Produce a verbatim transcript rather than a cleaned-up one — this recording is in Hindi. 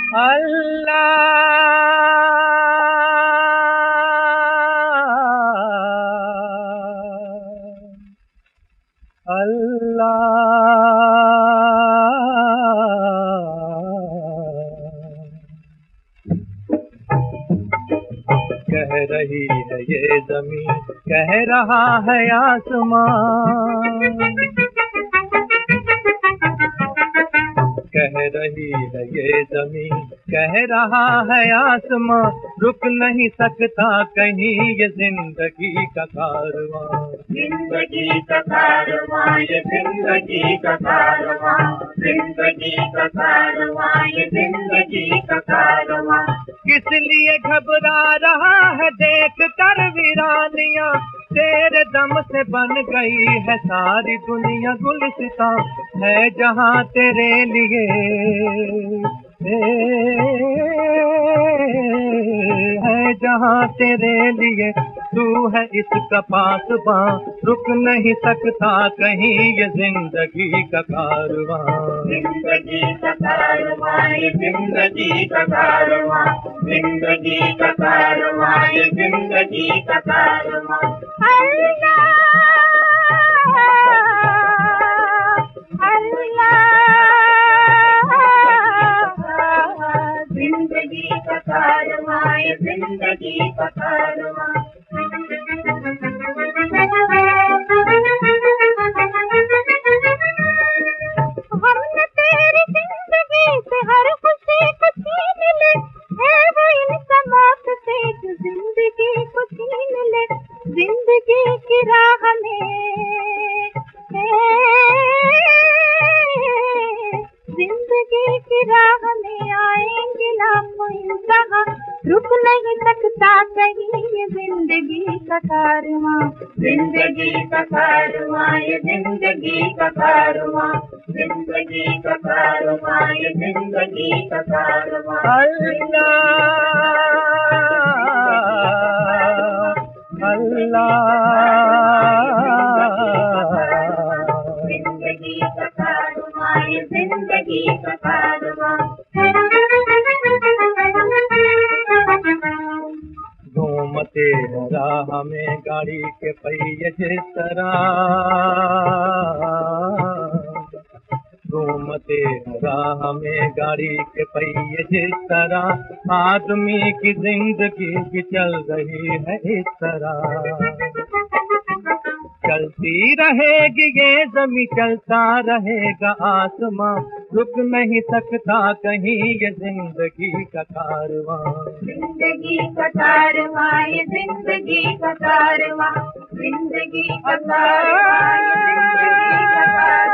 अल्लाह अल्लाह कह रही है ये ज़मीं, कह रहा है आसमां, कह रही है ये ज़मीं, कह रहा है आसमां, रुक नहीं सकता कहीं ये जिंदगी का कारवां, जिंदगी का कारवां, ये जिंदगी का कारवां, जिंदगी का कारवां, ये जिंदगी का कारवां। किस लिए घबरा रहा है देख कर वीरानियां, तेरे दम से बन गई है सारी दुनिया गुलसितां, है जहां तेरे लिए है जहां तेरे लिए, तू है इसका पासबां, रुक नहीं सकता कहीं ये जिंदगी का कारवां, जिंदगी का कारवां, ये जिंदगी का कारवां, जिंदगी का कारवां, ये जिंदगी का कारवां। अल्लाह अल्लाह जिंदगी का कारवां, ये जिंदगी का कारवां। हमने तेरी जिंदगी से हर खुशी को छीन ले, है वो इंसामात से जो जिंदगी को छीन ले, जिंदगी की राह में जिंदगी की राह में आएंगे लाखों इंतहा, रुक नहीं सकता कहीं ये जिंदगी का कारवां, जिंदगी का कारवां, ये जिंदगी का कारवां, जिंदगी का कारवां, ये जिंदगी का कारवां। अल्लाह अल्लाह जिंदगी का कारवां, ये जिंदगी का कारवां। घूमते राह में गाड़ी के पहिए जिस तरह, घूमते राह में गाड़ी के पहिए जिस तरह, आदमी की जिंदगी भी चल रही है इस तरह, चलती रहेगी ये ज़मीं, चलता रहेगा आसमां, रुक नहीं सकता कहीं ये जिंदगी का कारवां, जिंदगी का कारवां, ये जिंदगी का कारवां, जिंदगी का कारवां, ये जिंदगी का कारवां।